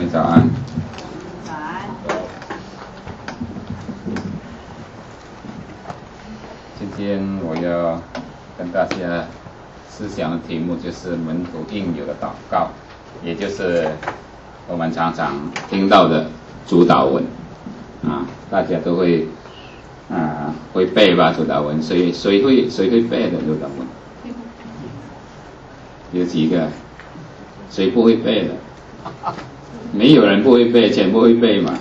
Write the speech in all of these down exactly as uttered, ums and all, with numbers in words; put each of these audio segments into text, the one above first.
们早安。 早安。 今天我要跟大家思想的题目就是门徒应有的祷告，也就是我们常常听到的主祷文啊，大家都会啊会背吧主祷文，谁谁会谁会背的主祷文？有几个？谁不会背的？没有人不会背，全部会背嘛。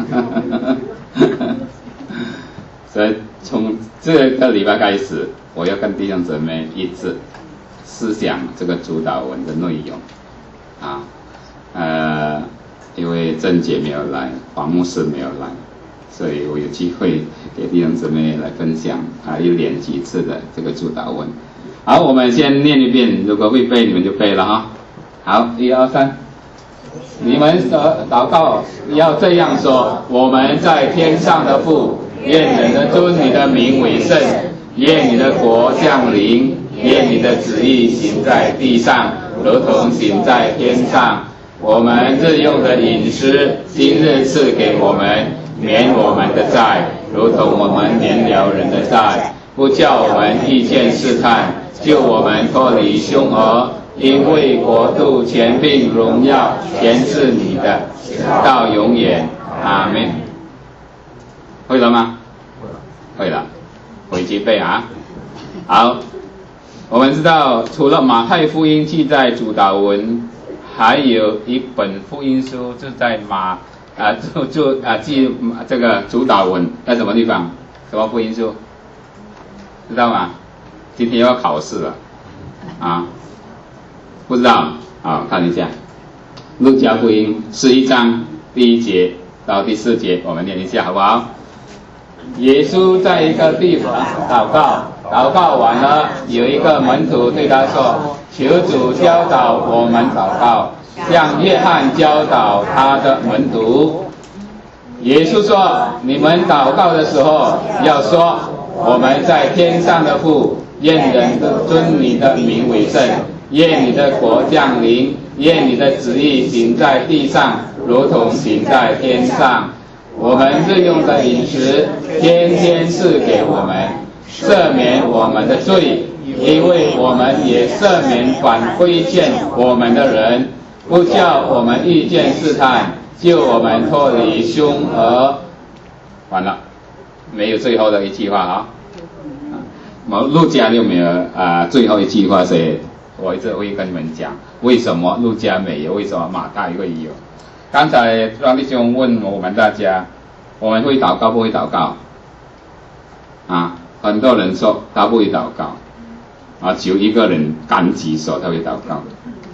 所以从这个礼拜开始，我要跟弟兄姊妹一致思想这个主祷文的内容啊。呃，因为郑姐没有来，黄牧师没有来，所以我有机会给弟兄姊妹来分享啊，一连几次的这个主祷文。好，我们先念一遍，如果会背你们就背了哈。好，一二三。你们的祷告要这样说：我们在天上的父，愿人的尊你的名为圣，愿你的国降临，愿你的旨意行在地上，如同行在天上。我们日用的饮食，今日赐给我们，免我们的债，如同我们免了人的债，不叫我们遇见试探，救我们脱离凶恶。因为国度、权柄、荣耀，全是你的，到永远。阿们。会了吗？会了，回去背啊。好，我们知道，除了马太福音记载主祷文，还有一本福音书，就在马啊，就就啊记这个主祷文在什么地方？什么福音书？知道吗？今天要考试了啊。不知道啊，看一下路加福音十一章第一节到第四节，我们念一下好不好？耶稣在一个地方祷告，祷告完了，有一个门徒对他说：求主教导我们祷告，像约翰教导他的门徒。耶稣说：你们祷告的时候要说，我们在天上的父，愿人尊你的名为圣，愿你的国降临，愿你的旨意行在地上，如同行在天上。我们日用的饮食，天天赐给我们，赦免我们的罪，因为我们也赦免反规劝我们的人，不叫我们遇见试探，救我们脱离凶恶。完了，没有最后的一句话啊。路加就没有啊，最后一句话是。我一直会跟你们讲，为什么路加没有，为什么马太会有。刚才让弟兄问我们大家，我们会祷告不会祷告？啊，很多人说他不会祷告，啊，只有一个人敢举手他会祷告。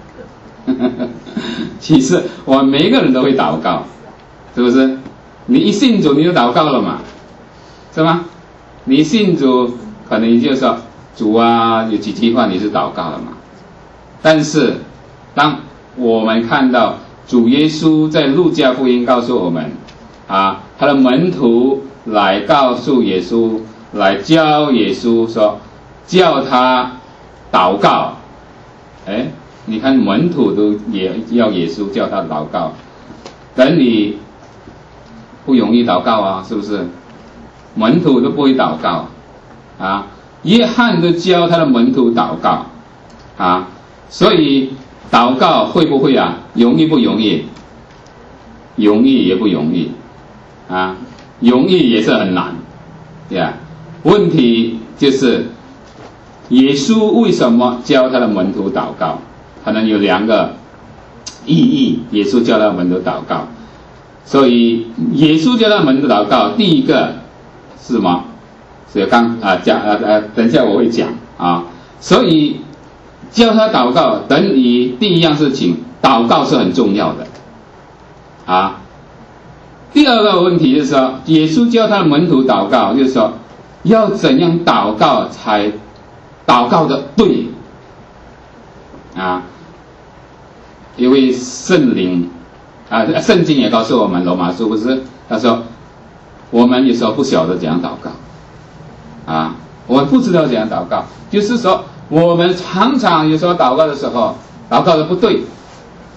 其实我们每一个人都会祷告，是不是？你一信主你就祷告了嘛，是吗？你信主可能你就说主啊，有几句话你是祷告了嘛。但是当我们看到主耶稣在路加福音告诉我们啊，他的门徒来告诉耶稣，来教耶稣说，叫他祷告。哎，你看门徒都也要耶稣叫他祷告，等你不容易祷告啊，是不是？门徒都不会祷告啊，约翰都教他的门徒祷告啊。所以祷告会不会啊？容易不容易？容易也不容易啊，容易也是很难，对吧？问题就是耶稣为什么教他的门徒祷告？可能有两个意义。耶稣教他的门徒祷告，所以耶稣教他的门徒祷告，第一个是什么？是刚啊讲啊啊，等一下我会讲啊，所以。教他祷告等于第一样事情，祷告是很重要的啊。第二个问题就是说，耶稣教他的门徒祷告，就是说要怎样祷告才祷告的对啊？因为圣灵啊，圣经也告诉我们，罗马书不是他说，我们有时候不晓得怎样祷告啊，我们不知道怎样祷告，就是说。我们常常有时候祷告的时候，祷告的不对，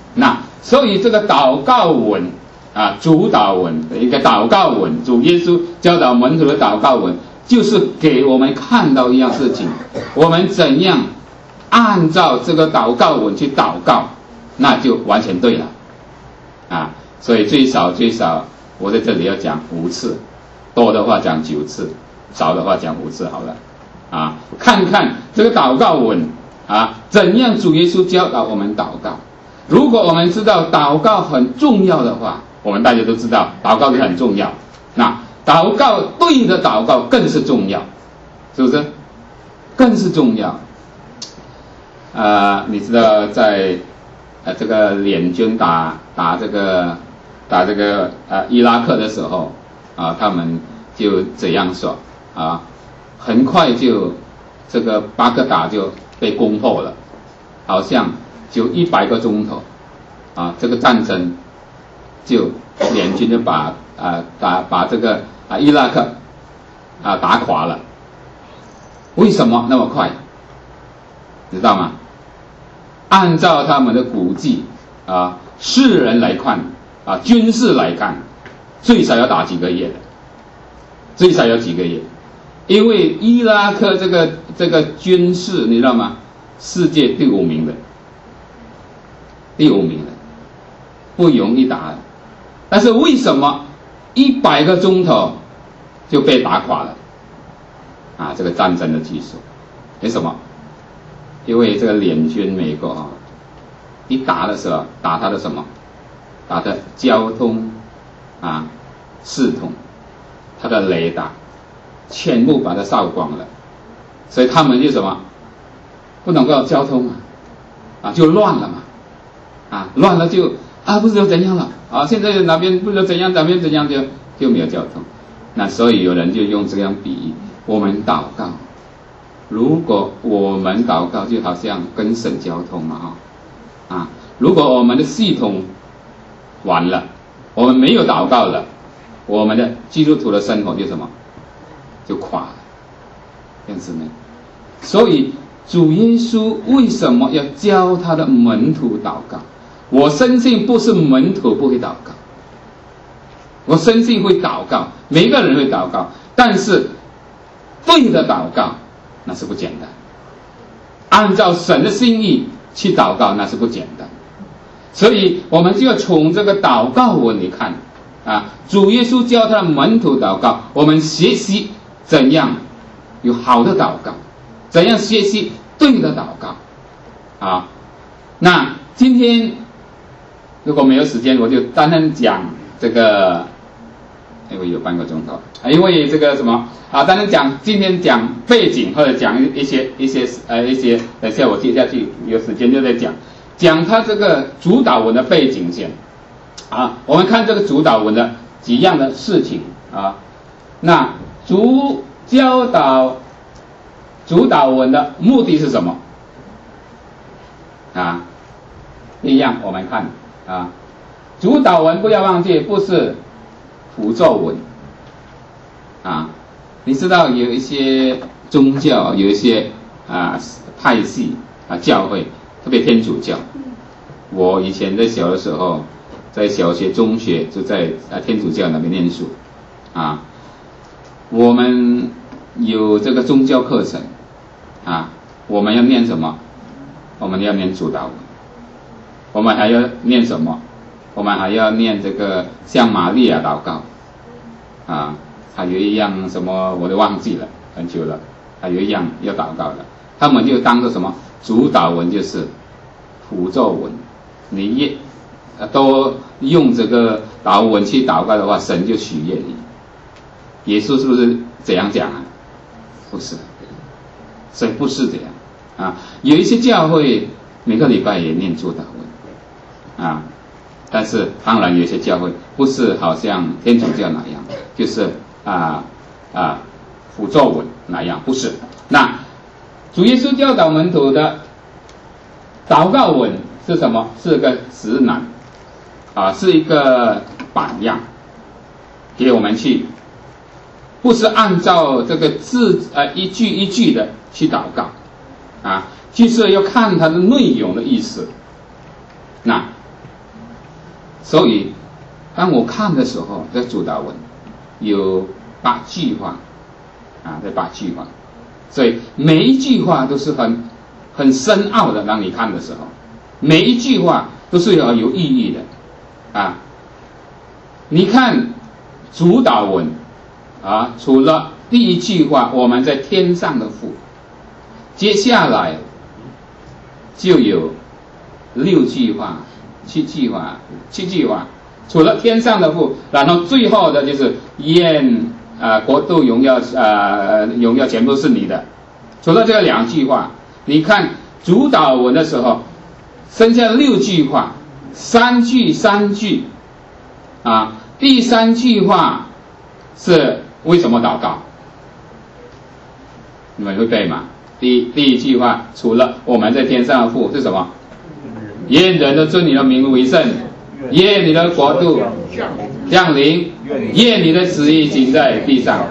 那所以这个祷告文啊，主祷文的一个祷告文，主耶稣教导门徒的祷告文，就是给我们看到一样事情，我们怎样按照这个祷告文去祷告，那就完全对了啊。所以最少最少，我在这里要讲五次，多的话讲九次，少的话讲五次好了啊。看看这个祷告文啊，怎样主耶稣教导我们祷告。如果我们知道祷告很重要的话，我们大家都知道祷告是很重要，那祷告对的祷告更是重要，是不是？更是重要。呃，你知道在呃这个联军打打这个打这个呃伊拉克的时候啊，他们就这样说啊，很快就这个巴格达就被攻破了，好像就一百个钟头啊，这个战争就联军就把啊打把这个啊伊拉克啊打垮了。为什么那么快？知道吗？按照他们的估计啊，世人来看啊，军事来看，最少要打几个月的，最少要几个月，因为伊拉克这个这个军事你知道吗？世界第五名的，第五名的，不容易打的。但是为什么一百个钟头就被打垮了？啊，这个战争的技术，为什么？因为这个联军美国啊，一打的时候打他的什么？打的交通啊系统，他的雷达全部把它烧光了，所以他们就什么？不能够交通啊，啊就乱了嘛，啊乱了就啊不知道怎样了啊，现在哪边不知道怎样，哪边怎样就就没有交通。那所以有人就用这样比喻，我们祷告，如果我们祷告就好像跟神交通嘛啊，啊如果我们的系统完了，我们没有祷告了，我们的基督徒的生活就什么？就垮了，弟兄姊妹。所以主耶稣为什么要教他的门徒祷告？我深信不是门徒不会祷告，我深信会祷告，每个人会祷告，但是对的祷告那是不简单，按照神的心意去祷告那是不简单。所以我们就要从这个祷告文里看啊，主耶稣教他的门徒祷告，我们学习怎样有好的祷告，怎样学习对的祷告啊。那今天如果没有时间，我就单单讲这个，因为有半个钟头，因为这个什么啊，单单讲今天讲背景，或者讲一些一些呃一些，等下我接下去有时间就再讲讲他这个主导文的背景先啊。我们看这个主导文的几样的事情啊。那主教导主导文的目的是什么啊？一样我们看啊，主导文不要忘记不是辅助文啊。你知道有一些宗教，有一些啊派系啊教会，特别天主教。我以前在小的时候，在小学、中学就在啊天主教那边念书啊。我们有这个宗教课程啊，我们要念什么？我们要念主导文。我们还要念什么？我们还要念这个向玛利亚祷告啊，还有一样什么我都忘记了，很久了。还有一样要祷告的，他们就当作什么？主导文就是辅助文，你也都用这个祷文去祷告的话，神就喜悦你。耶稣是不是这样讲啊？不是，所以不是这样啊。有一些教会每个礼拜也念主祷文啊，但是当然有些教会不是好像天主教那样，就是啊啊辅助文那样，不是。那主耶稣教导门徒的祷告文是什么？是个指南啊，是一个榜样，给我们去，不是按照这个字呃一句一句的去祷告啊，就是要看它的内容的意思。那所以当我看的时候，这主祷文有八句话啊，这八句话，所以每一句话都是很很深奥的。当你看的时候，每一句话都是有有意义的啊。你看主祷文啊，除了第一句话我们在天上的父，接下来就有六句话、七句话、七句话，除了天上的父，然后最后的就是愿啊国度荣耀啊荣耀全部是你的。除了这两句话，你看主祷文的时候，剩下六句话，三句三句啊。第三句话是为什么祷告？你们会背吗？第第一句话，除了我们在天上的父是什么？愿人都尊你的名为圣，愿你的国度降临，愿你的旨意行在地上，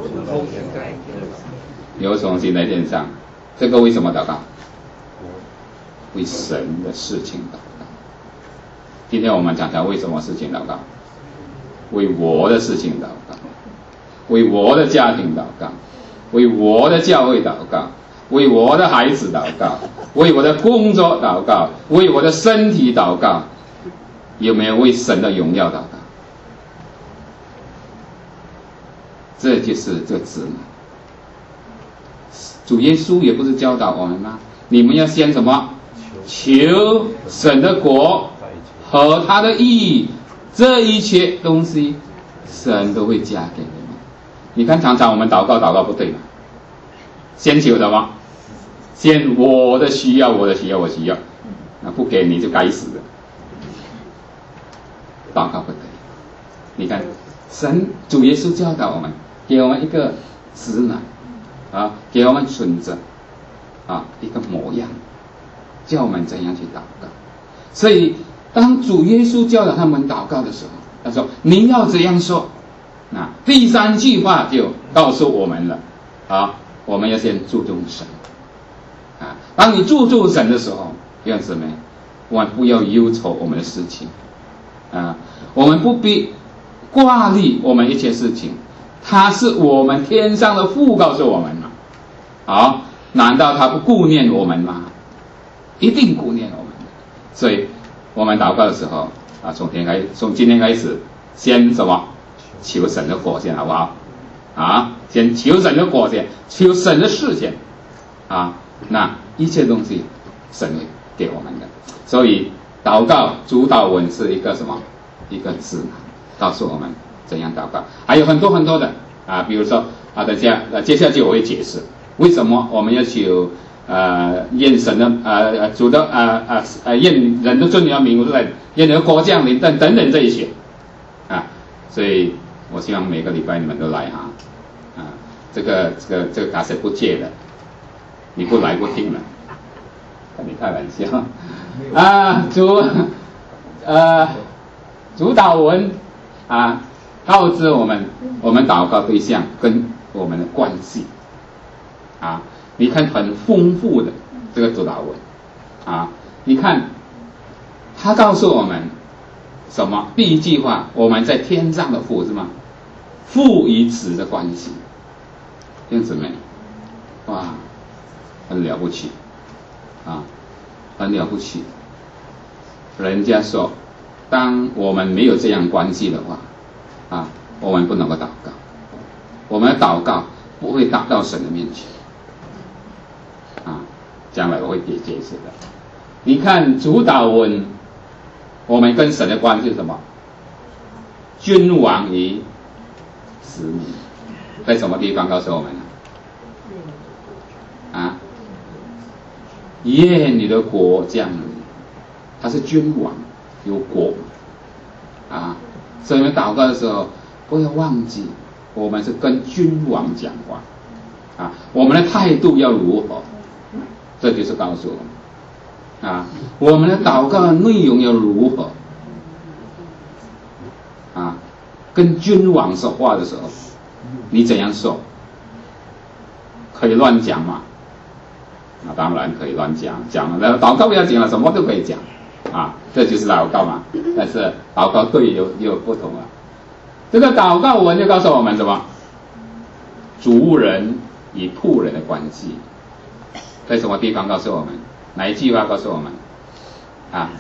有从行在天上。这个为什么祷告？为神的事情祷告。今天我们讲讲为什么事情祷告？为我的事情祷告，为我的家庭祷告，为我的教会祷告，为我的孩子祷告，为我的工作祷告，为我的身体祷告。有没有为神的荣耀祷告？这就是这指南。主耶稣也不是教导我们吗？你们要先什么？求神的国和他的义，这一切东西神都会加给你们。你看常常我们祷告祷告不对嘛，先求什么？先我的需要，我的需要，我需要，那不给你就该死的。祷告不对，你看神主耶稣教导我们，给我们一个指南啊，给我们准则啊，一个模样，教我们怎样去祷告。所以当主耶稣教导他们祷告的时候，他说你要怎样说啊？第三句话就告诉我们了啊，我们要先注重神啊。当你注重神的时候，弟兄姊妹，我们不要忧愁我们的事情啊，我们不必挂虑我们一切事情，他是我们天上的父告诉我们嘛。好，难道他不顾念我们吗？一定顾念我们。所以我们祷告的时候啊，从天开从今天开始，先什么？求神的果先，好不好？啊，先求神的果先，求神的事先啊，那一切东西神会给我们的。所以祷告主祷文是一个什么？一个指南，告诉我们怎样祷告。还有很多很多的啊，比如说啊，等下呃，接下去我会解释为什么我们要求呃愿神的呃主的呃呃呃愿人都尊你的名，对，愿你的国降临等等等这一些啊。所以我希望每个礼拜你们都来哈啊，这个这个这个卡塞不借的，你不来不听了，跟你开玩笑啊。主呃主祷文啊，告知我们我们祷告对象跟我们的关系啊。你看很丰富的这个主祷文啊，你看他告诉我们什么？第一句话，我们在天上的父是吗？父与子的关系，弟兄姊妹，哇，很了不起啊，很了不起。人家说，当我们没有这样关系的话啊，我们不能够祷告，我们的祷告不会达到神的面前啊。将来我会给解释的。你看主祷文，我们跟神的关系是什么？君王与子民，在什么地方告诉我们呢？啊，愿你的国降临，他是君王，有国啊。所以我们祷告的时候，不要忘记，我们是跟君王讲话啊，我们的态度要如何？这就是告诉我们啊，我们的祷告的内容要如何啊？跟君王说话的时候，你怎样说？可以乱讲吗？那当然可以乱讲，讲了，祷告不要讲了，什么都可以讲啊，这就是祷告嘛。但是祷告对有有不同啊。这个祷告文就告诉我们什么？主人与仆人的关系。在什么地方告诉我们？哪一句话告诉我们？啊，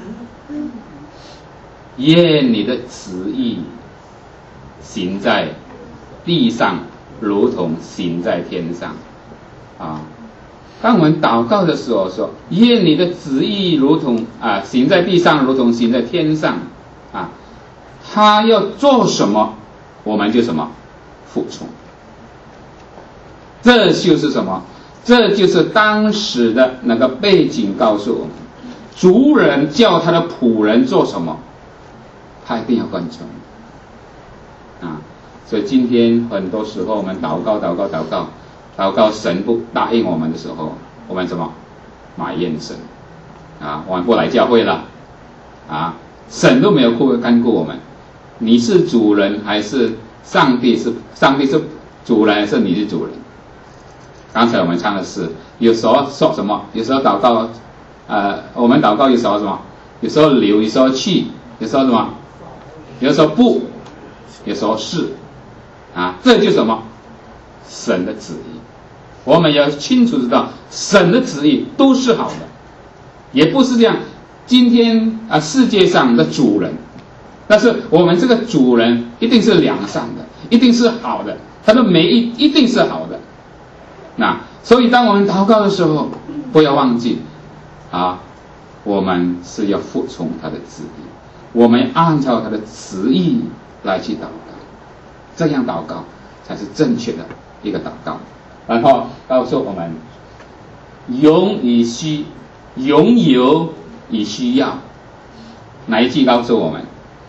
愿你的旨意行在地上，如同行在天上。啊，当我们祷告的时候说，愿你的旨意如同啊行在地上，如同行在天上。啊，他要做什么，我们就什么服从。这就是什么？这就是当时的那个背景告诉我们，主人叫他的仆人做什么，他一定要跟从。啊，所以今天很多时候我们祷告祷告祷告祷告神不答应我们的时候，我们什么埋怨神啊，我们不来教会了啊，神都没有顾看顾我们。你是主人还是上帝是上帝是主人还是你是主人？刚才我们唱的是，有时候说什么？有时候祷告，呃，我们祷告有时候什么？有时候留，有时候去，有时候什么？有时候不，有时候是，啊，这就是什么？神的旨意。我们要清楚知道，神的旨意都是好的，也不是这样。今天啊，世界上的主人，但是我们这个主人一定是良善的，一定是好的，他的美意一定是好的。那所以当我们祷告的时候，不要忘记啊，我们是要服从他的旨意，我们按照他的旨意来去祷告，这样祷告才是正确的一个祷告。然后告诉我们，拥与需，拥有与需要，哪一句告诉我们？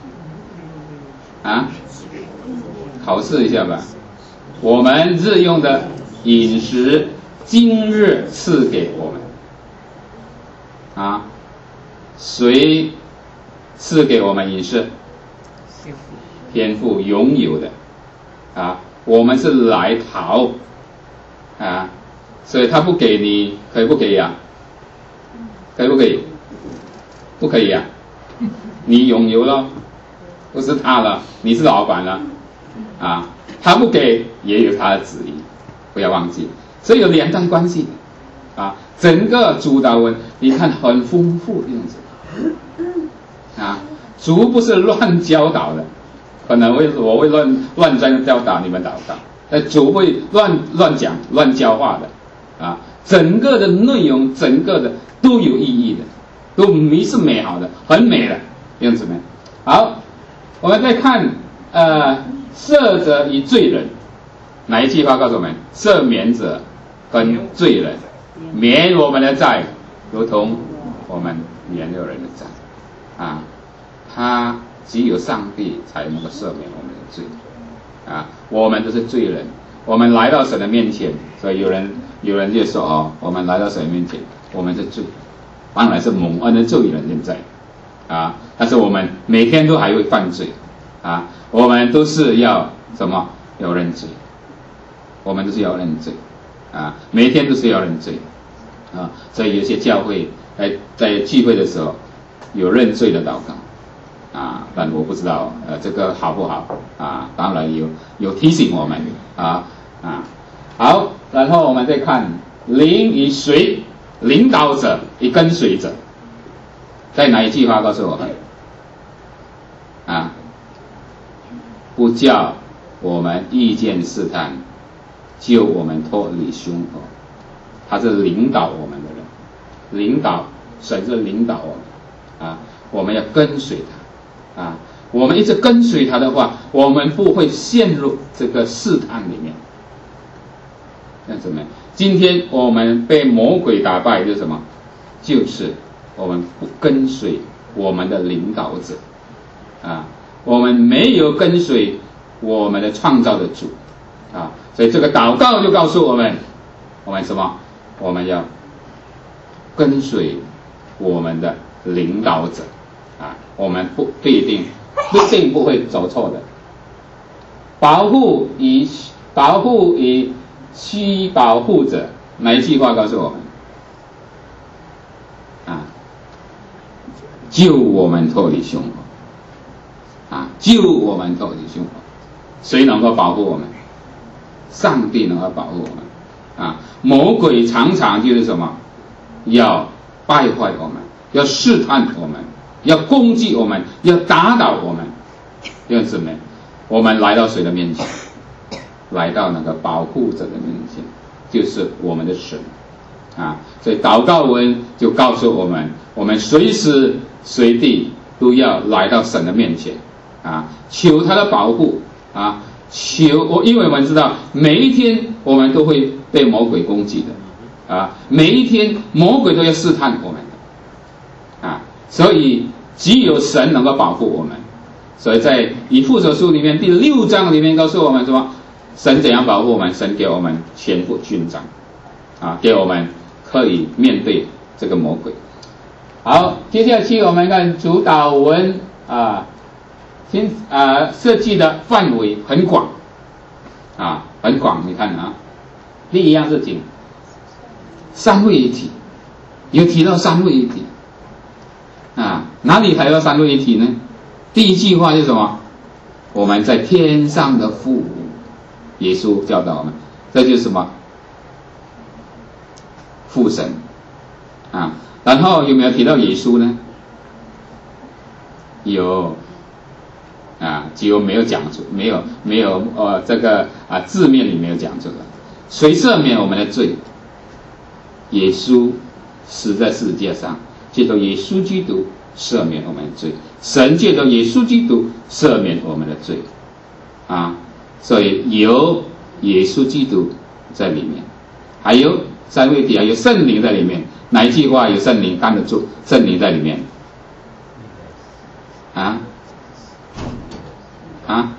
啊，考试一下吧。我们日用的饮食，今日赐给我们。啊，谁赐给我们饮食？天父拥有的。啊，我们是来讨。啊，所以他不给你，可以不可以啊？可以不可以？不可以啊！你拥有了，不是他了，你是老板了。啊，他不给也有他的旨意，不要忘记，所以有连带关系的。啊，整个主祷文你看很丰富的样子。啊，主不是乱教导的，可能会我会乱乱这样教导你们祷告。呃，主会乱乱讲、乱教化的，啊，整个的内容，整个的都有意义的，都美是美好的，很美的，样子没？好，我们再看，呃，赦者与罪人，哪一句话告诉我们？赦免者跟罪人，免我们的债，如同我们免了人的债，啊，他只有上帝才能够赦免我们的罪。啊，我们都是罪人，我们来到神的面前，所以有人有人就说哦，我们来到神的面前，我们是罪，当然是蒙恩的罪人现在，啊，但是我们每天都还会犯罪，啊，我们都是要什么？要认罪，我们都是要认罪，啊，每天都是要认罪，啊，所以有些教会在在聚会的时候有认罪的祷告。啊，但我不知道，呃，这个好不好啊？当然有有提醒我们啊啊。好，然后我们再看领与随，领导者与跟随者，在哪一句话告诉我们？啊，不叫我们遇见试探，救我们脱离凶恶。他是领导我们的人，领导神是领导我们啊，我们要跟随他。啊，我们一直跟随他的话，我们不会陷入这个试探里面。看什么？今天我们被魔鬼打败，就是什么？就是我们不跟随我们的领导者，啊，我们没有跟随我们的创造的主，啊，所以这个祷告就告诉我们，我们什么？我们要跟随我们的领导者。啊，我们不不一定，不一定不会走错的。保护与保护与需保护者，哪一句话告诉我们？啊， 救我们脱离凶恶，啊，救我们脱离凶恶。谁能够保护我们？上帝能够保护我们。啊，魔鬼常常就是什么？要败坏我们，要试探我们，要攻击我们，要打倒我们。弟兄姊妹，我们来到谁的面前？来到那个保护者的面前，就是我们的神。啊，所以祷告文就告诉我们，我们随时随地都要来到神的面前，啊，求他的保护，啊，求我，因为我们知道每一天我们都会被魔鬼攻击的，啊，每一天魔鬼都要试探我们的，啊，所以只有神能够保护我们。所以在以弗所书里面第六章里面告诉我们说，神怎样保护我们？神给我们全副军装，啊，给我们可以面对这个魔鬼。好，接下去我们看主祷文啊，先啊设计的范围很广，啊，很广。你看啊，第一样事情，三位一体，有提到三位一体，啊，哪里还要三位一体呢？第一句话是什么？我们在天上的父，耶稣教导我们，这就是什么？父神啊。然后有没有提到耶稣呢？有啊，只有没有讲出，没有没有呃这个啊字面里没有讲出来。谁赦免我们的罪？耶稣死在世界上，借着耶稣基督赦免我们的罪，神借着耶稣基督赦免我们的罪，啊，所以有耶稣基督在里面，还有三位一体，还有圣灵在里面。哪一句话有圣灵看得住？圣灵在里面，啊啊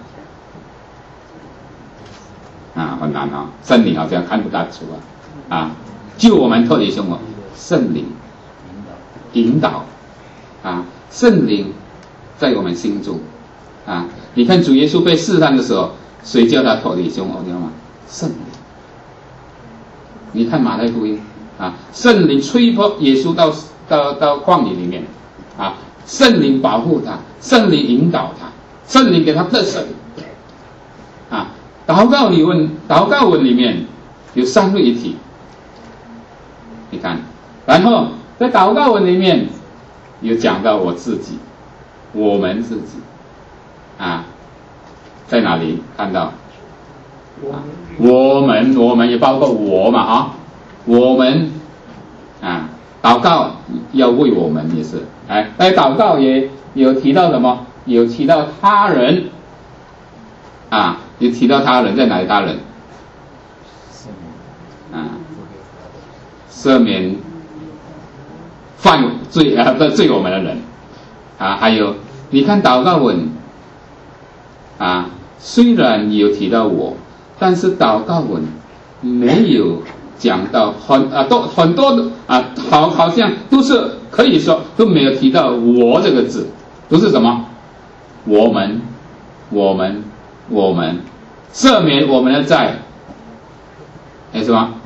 啊，很难啊，圣灵好像看不大出啊啊，救我们脱离凶恶，圣灵引导啊，圣灵在我们心中啊。你看主耶稣被试探的时候，谁叫他脱离凶恶？你知道吗？圣灵。你看马太福音啊，圣灵吹破耶稣到到到旷野里面啊，圣灵保护他，圣灵引导他，圣灵给他得胜啊。祷告里问，祷告文里面有三位一体，你看，然后在祷告文里面有讲到我自己，我们自己啊，在哪里看到？啊，我们我们也包括我嘛啊，我们啊，祷告要为我们也是，哎，在祷告也有提到什么？有提到他人啊，有提到他人，在哪里他人？啊，赦免犯罪啊的罪我们的人啊，还有你看祷告文啊，虽然有提到我。但是祷告文没有讲到很啊，都很多的啊，好好像都是可以说都没有提到我这个字，都是什么？我们，我们，我们，赦免我们的债，哎，什么？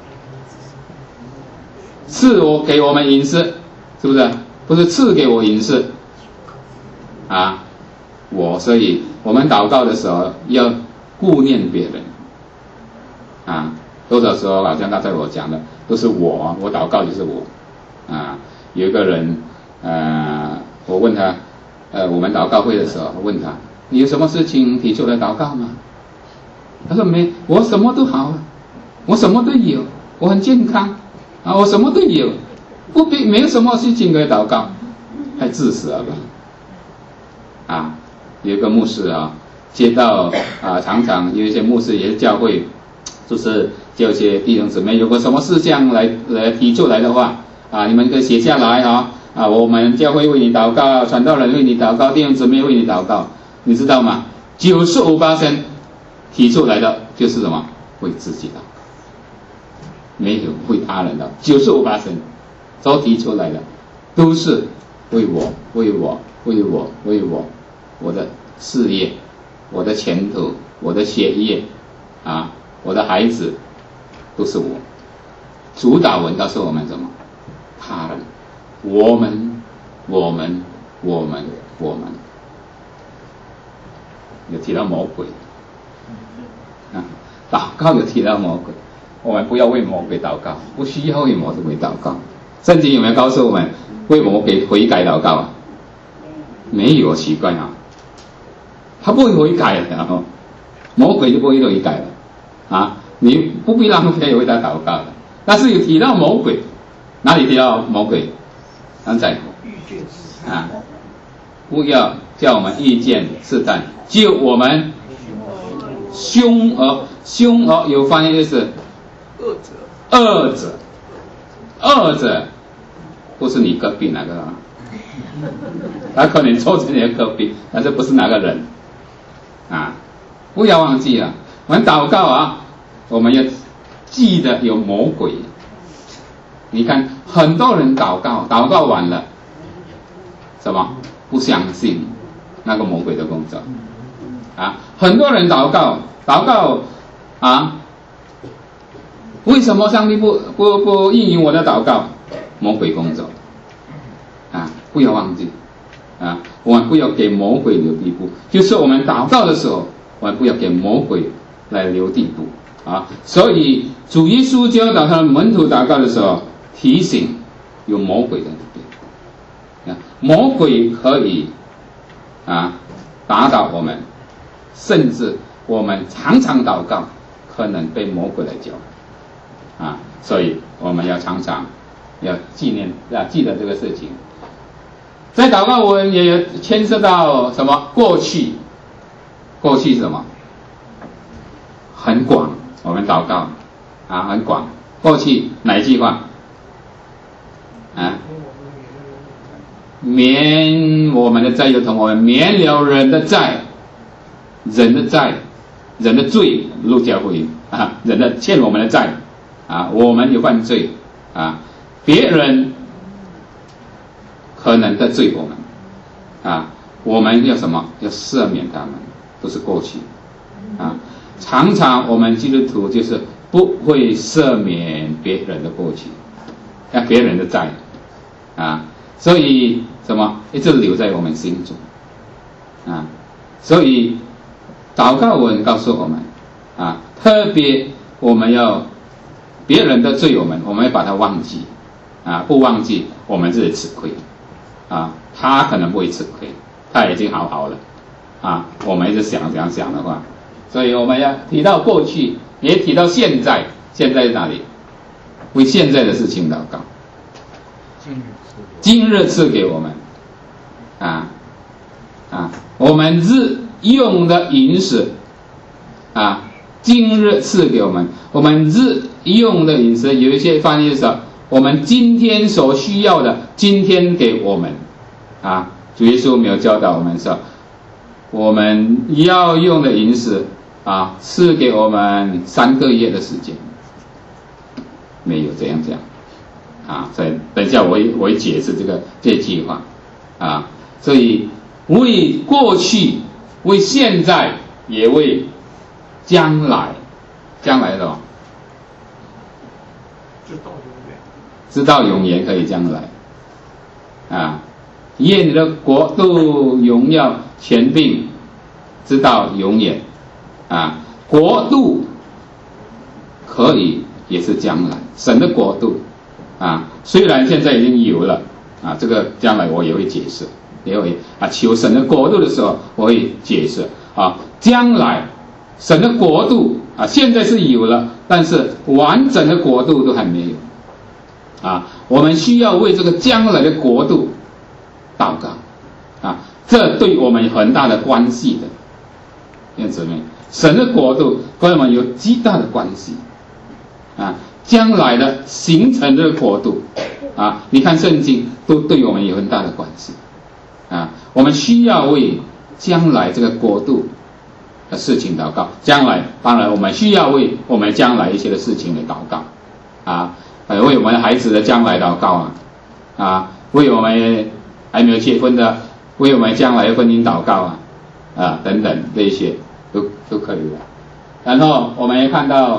赐我给我们饮食，是不是？不是赐给我饮食啊，我，所以我们祷告的时候要顾念别人啊，多少时候好像刚才我讲的都是我，我祷告就是我啊。有一个人，呃，我问他，呃，我们祷告会的时候，我问他，你有什么事情提出来祷告吗？他说没，我什么都好，我什么都有，我很健康啊，我什么都有，不必没有什么事情可以祷告，太自私了吧？啊，有一个牧师啊。接到啊，常常有一些牧师也是教会，就是叫一些弟兄姊妹，有个什么事项来来提出来的话啊，你们可以写下来啊啊，我们教会为你祷告，传道人为你祷告，弟兄姊妹为你祷告，你知道吗？九十五%提出来的就是什么？为自己祷告，没有为他人的，九十五%都提出来的都是为我，为我，为我，为我，我的事业。我的前途，我的学业，啊，我的孩子，都是我。主导文告诉我们什么？他人，我们我们我们我们，有提到魔鬼啊，祷告有提到魔鬼，我们不要为魔鬼祷告，不需要为魔鬼祷告。圣经有没有告诉我们为魔鬼悔改祷告啊？没有，奇怪啊，他不会悔改的，然后魔鬼就不会悔改了啊！你不必浪费为他祷告的。但是有提到魔鬼，哪里提到魔鬼？刚才啊，不要叫我们遇见试探，就我们凶恶，凶恶有翻译就是恶者， 恶者，恶者不是你隔壁那个啊，他可能坐在你的隔壁，但是不是那个人啊！不要忘记了，我们祷告啊，我们要记得有魔鬼。你看很多人祷告，祷告完了，什么不相信那个魔鬼的工作啊？很多人祷告，祷告啊，为什么上帝不不不应允我的祷告？魔鬼工作啊！不要忘记啊，我们不要给魔鬼留地步，就是我们祷告的时候，我们不要给魔鬼来留地步啊。所以主耶稣教导他的门徒祷告的时候，提醒有魔鬼在那边啊，魔鬼可以啊打倒我们，甚至我们常常祷告，可能被魔鬼来搅啊，所以我们要常常要纪念要记得这个事情。在祷告文也有牵涉到什么？过去，过去是什么？很广，我们祷告啊很广。过去哪一句话？啊，免我们的债就同我们免了人的债，人的债，人的罪，路加福音啊，人的欠我们的债啊，我们有犯罪啊，别人可能得罪我们啊，我们要什么？要赦免他们，都是过去啊。常常我们基督徒就是不会赦免别人的过去，啊，别人的债啊，所以什么一直留在我们心中啊。所以祷告文告诉我们啊，特别我们要别人得罪我们，我们要把它忘记啊，不忘记我们自己吃亏啊，他可能不会吃亏，他已经好好了啊。我们一直想想想的话，所以我们要提到过去，也提到现在。现在在哪里？为现在的事情祷告。今日赐给我们啊啊，我们日用的饮食啊，今日赐给我们。我们日用的饮食，有一些翻译是我们今天所需要的，今天给我们啊。主耶稣没有教导我们说，我们要用的饮食啊，赐给我们三个月的时间，没有这样讲啊。所以等一下我会我会解释这个这句话啊。所以为过去、为现在，也为将来，将来的知道永远， 知道永远可以将来啊。愿你的国度、荣耀、权柄，知道永远啊。国度可以也是将来，神的国度啊，虽然现在已经有了啊，这个将来我也会解释，也会啊求神的国度的时候我会解释啊。将来神的国度啊，现在是有了，但是完整的国度都还没有啊。我们需要为这个将来的国度祷告啊，这对我们有很大的关系的，弟兄姊妹，神的国度跟我们有极大的关系啊。将来的形成这个国度啊，你看圣经都对我们有很大的关系啊。我们需要为将来这个国度的事情祷告。将来当然我们需要为我们将来一些的事情来祷告啊，为我们孩子的将来祷告啊啊，为我们还没有结婚的，为我们将来的婚姻祷告啊啊等等，这一些都都可以的。然后我们也看到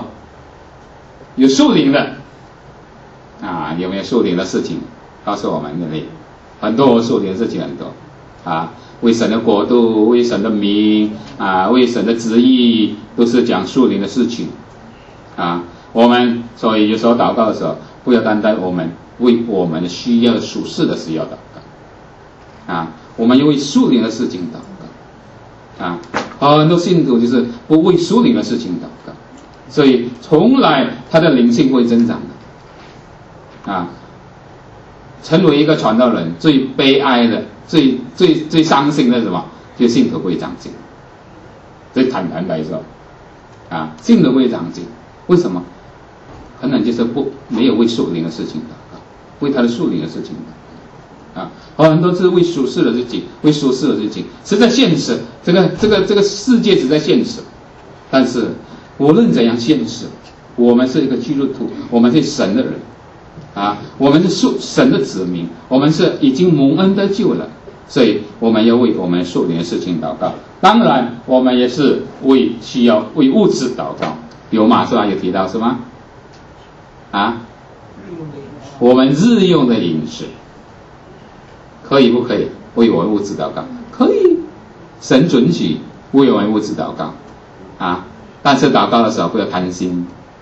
有属灵的啊，有没有属灵的事情告诉我们那里很多属灵的事情很多啊，为神的国度，为神的名啊，为神的旨意，都是讲属灵的事情啊。我们所以有时候祷告的时候，不要单单我们为我们需要属世的事要祷告啊，我们要为属灵的事情祷告啊。很多信徒就是不为属灵的事情祷告，所以从来他的灵性不会增长的啊。成为一个传道人最悲哀的、最最最伤心的是什么？就信徒不会长进。最坦坦白说，啊，信徒不会长进，为什么？可能就是不没有为属灵的事情祷告，为他的属灵的事情祷告啊，很多是为属世的事情，为属世的事情，实在现实。这个这个这个世界实在现实，但是无论怎样现实，我们是一个基督徒，我们是神的人。啊，我们是属神的子民，我们是已经蒙恩得救了，所以我们要为我们属灵的事情祷告。当然，我们也是为需要为物质祷告。比如马上有提到是吗？啊，我们日用的饮食，可以不可以为我们物质祷告？可以，神准许为我们物质祷告啊，但是祷告的时候不要贪心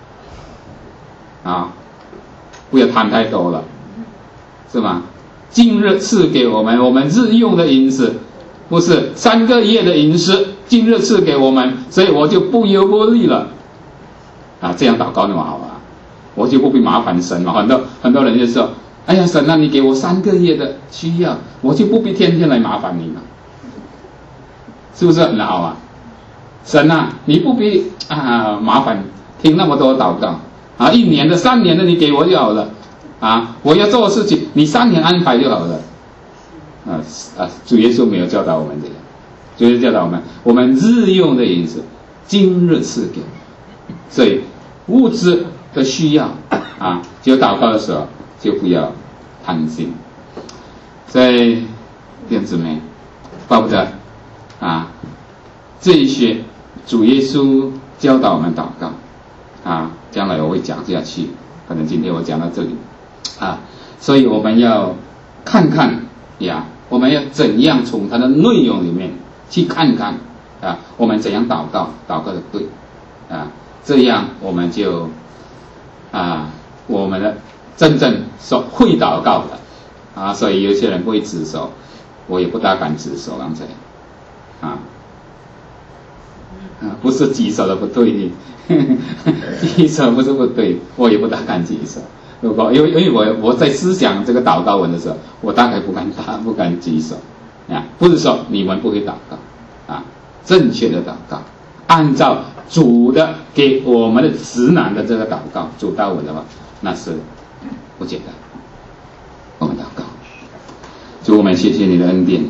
啊。不要贪太多了，是吗？今日赐给我们我们日用的饮食，不是三个月的饮食，今日赐给我们，所以我就不忧不虑了啊！这样祷告那么好啊，我就不必麻烦神嘛。很多很多人就说：“哎呀，神啊，你给我三个月的需要，我就不必天天来麻烦你了，是不是很好啊？神啊，你不必啊麻烦听那么多祷告。”啊，一年的、三年的，你给我就好了。啊，我要做的事情，你三年安排就好了。啊啊，主耶稣没有教导我们这样，主耶稣教导我们，我们日用的饮食，今日赐给我们。所以物质的需要啊，就祷告的时候就不要贪心。所以弟兄姊妹，巴不得啊，这一些主耶稣教导我们祷告。啊，将来我会讲下去，可能今天我讲到这里，啊，所以我们要看看呀，我们要怎样从它的内容里面去看看啊，我们怎样祷告，祷告的对，啊，这样我们就啊，我们的真正所会祷告的啊，所以有些人不会举手，我也不大敢举手，刚才啊。啊，不是举手的不对，举手不是不对，我也不大敢举手。如果因为因为我我在思想这个祷告文的时候，我大概不敢打不敢举手啊，不是说你们不会祷告啊，正确的祷告，按照主的给我们的直男的这个祷告主祷文的话，那是不简单。我们祷告，主，我们谢谢你的恩典，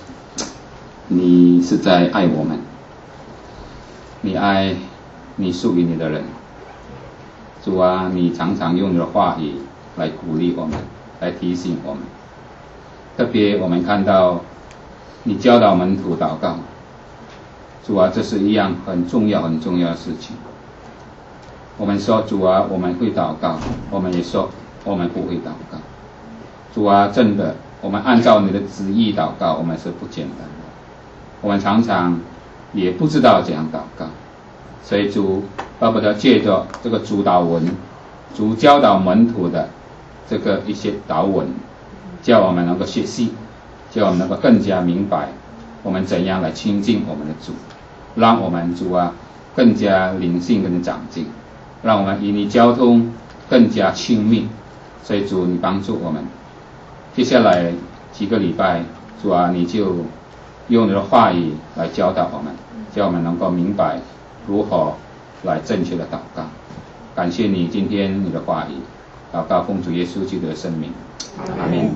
你是在爱我们。你爱你属于你的人，主啊，你常常用你的话语来鼓励我们，来提醒我们。特别我们看到你教导门徒祷告，主啊，这是一样很重要很重要的事情。我们说主啊，我们会祷告，我们也说我们不会祷告。主啊，真的，我们按照你的旨意祷告，我们是不简单的。我们常常也不知道怎样祷告，所以主巴不得借着这个主祷文，主教导门徒的这个一些祷文，叫我们能够学习，叫我们能够更加明白我们怎样来亲近我们的主，让我们主啊更加灵性跟长进，让我们与你交通更加亲密。所以主，你帮助我们，接下来几个礼拜，主啊，你就用你的话语来教导我们，叫我们能够明白如何来正确的祷告。感谢你今天你的话语，祷告奉主耶稣基督的圣名，阿们。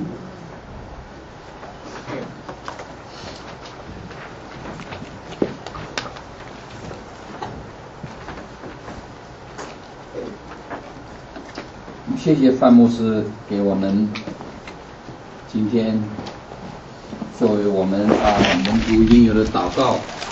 谢谢范牧师给我们今天作为我们啊门徒应有的祷告